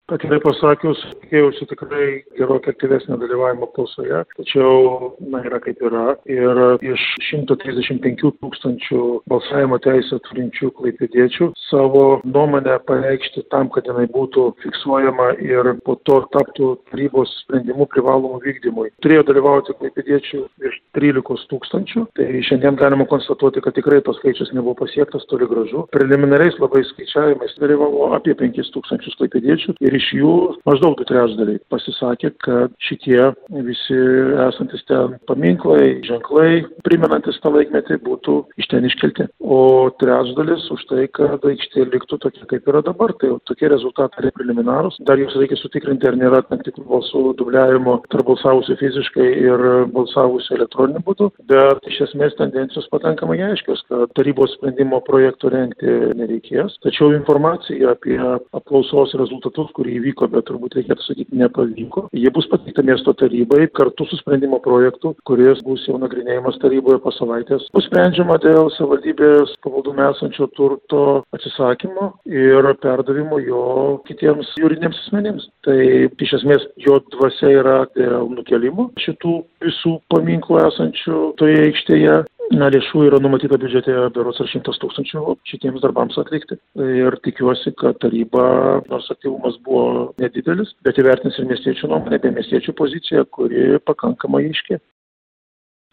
Atvirai pasakius, tikėjausi tikrai gerokai aktyvesnio dalyvavimo apklausoje, tačiau yra kaip yra. Ir iš 135 000 balsavimo teisę turinčių klaipėdiečių savo nuomonę pareikšti tam, kad jinai būtų fiksuojama ir po to taptų tarybos sprendimų privalomų vykdymui. Turėjo dalyvauti klaipėdiečių virš 13 000. Tai šiandien galima konstatuoti, kad tikrai tos skaičius nebuvo pasiektas toli gražu. Preliminariais labai skaičiavimais dalyvavo apie 5 000 klaipėdiečių ir iš jų maždaug 2/3 pasisakė, kad šitie visi esantis ten paminklai, ženklai, primenantis tą laikmetį, būtų iš ten iškelti. O 1/3 už tai, kad aikštė liktų tokia, kaip yra dabar. Tai tokie rezultatai yra preliminarūs. Dar juos reikia sutikrinti, ar nėra tam tikrų balsų dubliavimo tarp balsavusių fiziškai ir balsavusių elektroniniu būdu. Bet iš esmės tendencijos pakankamai aiškios, kad tarybos sprendimo projektų rengti nereikės. Tačiau informacija apie apklausos rezultatus, kurie įvyko, bet turbūt reikėtų sakyti nepavyko, jie bus pateikta miesto tarybai kartu su sprendimo projektu, kuris bus jau nagrinėjimas taryboje po savaitės. Bus sprendžiama dėl savivaldybės pavaldume esančio turto atsisakymo ir perdavimo jo kitiems juridiniams asmenims. Tai iš esmės jo dvasia yra dėl nukėlimo šitų visų paminklų esančių toje aikštėje. Lėšų yra numatyta biudžete berods 100 000 šitiems darbams atlikti. Ir tikiuosi, kad taryba, nors aktyvumas buvo nedidelis, bet įvertins ir miestiečių nuomonę bei miestiečių poziciją, kuri pakankamai aiški.